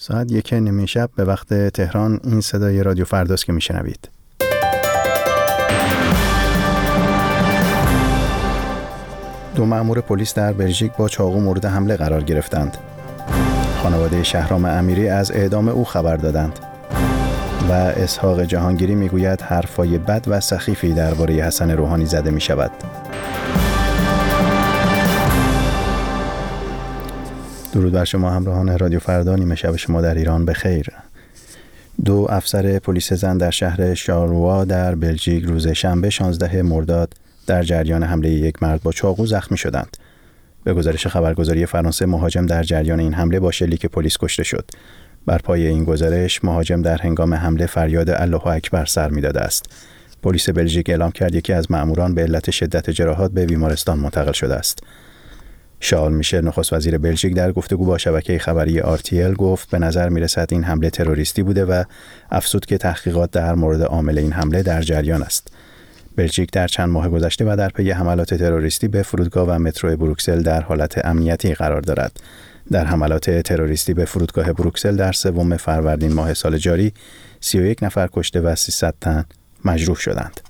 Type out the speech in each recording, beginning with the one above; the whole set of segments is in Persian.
ساعت 1:30 شب به وقت تهران این صدای رادیو فرداست که میشنوید. دو مأمور پلیس در بلژیک با چاقو مورد حمله قرار گرفتند. خانواده شهرام امیری از اعدام او خبر دادند و اسحاق جهانگیری میگوید حرفای بد و سخیفی درباره حسن روحانی زده می شود. درود بر شما همراهان رادیو فردا، نیمه شب شما در ایران بخیر. دو افسر پلیس زن در شهر شارلوا در بلژیک روز شنبه 16 مرداد در جریان حمله یک مرد با چاقو زخمی شدند. به گزارش خبرگزاری فرانسه، مهاجم در جریان این حمله با شلیک پلیس کشته شد. بر پای این گزارش، مهاجم در هنگام حمله فریاد الله اکبر سر می‌داده است. پلیس بلژیک اعلام کرد یکی از مأموران به علت شدت جراحات به بیمارستان منتقل شده است. شارل میشل، نخست وزیر بلژیک، در گفتگو با شبکه خبری RTL گفت به نظر میرسد این حمله تروریستی بوده و افزود که تحقیقات در مورد عامل این حمله در جریان است. بلژیک در چند ماه گذشته و در پی حملات تروریستی به فرودگاه و مترو بروکسل در حالت امنیتی قرار دارد. در حملات تروریستی به فرودگاه بروکسل در 3 فروردین ماه سال جاری 31 نفر کشته و 300 تن مجروح شدند.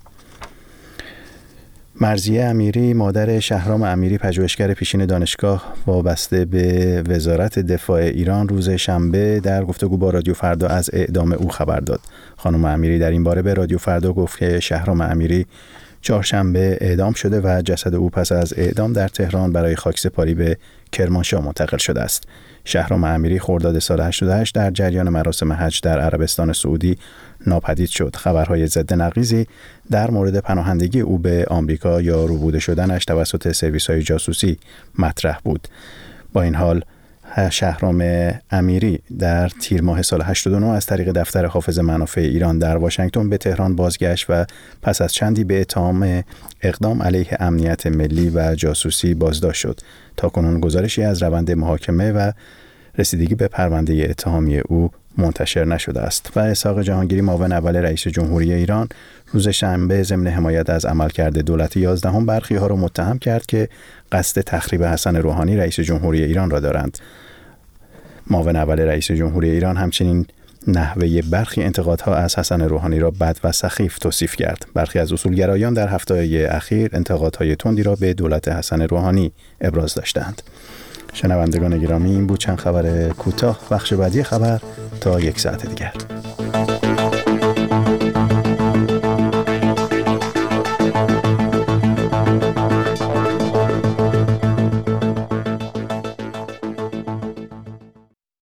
مرضیه امیری، مادر شهرام امیری، پژوهشگر پیشین دانشگاه وابسته به وزارت دفاع ایران، روز شنبه در گفتگو با رادیو فردا از اعدام او خبر داد. خانم امیری در این باره به رادیو فردا گفت که شهرام امیری چهارشنبه اعدام شده و جسد او پس از اعدام در تهران برای خاکسپاری به کرمانشاه منتقل شده است. شهرام امیری خرداد سال 88 در جریان مراسم حج در عربستان سعودی ناپدید شد. خبرهای ضد نقیضی در مورد پناهندگی او به آمریکا یا ربوده شدنش توسط سرویس‌های جاسوسی مطرح بود. با این حال شهرام امیری در تیر ماه سال 89 از طریق دفتر حافظ منافع ایران در واشنگتن به تهران بازگشت و پس از چندی به اتهام اقدام علیه امنیت ملی و جاسوسی بازداشت شد. تاکنون گزارشی از روند محاکمه و رسیدگی به پرونده اتهامی او منتشر نشده است. و اسحاق جهانگیری، معاون اول رئیس جمهوری ایران، روز شنبه ضمن حمایت از عملکرد دولت 11 برخی‌ها را متهم کرد که قصد تخریب حسن روحانی رئیس جمهوری ایران را دارند. معاون اول رئیس جمهوری ایران همچنین نحوه برخی انتقادها از حسن روحانی را بد و سخیف توصیف کرد. برخی از اصولگرایان در هفته‌های اخیر انتقادهای تندی را به دولت حسن روحانی ابراز داشتند. شنوندگان گرامی، این بود چند خبر کوتاه. بخش بعدی خبر تا 1 ساعت دیگر.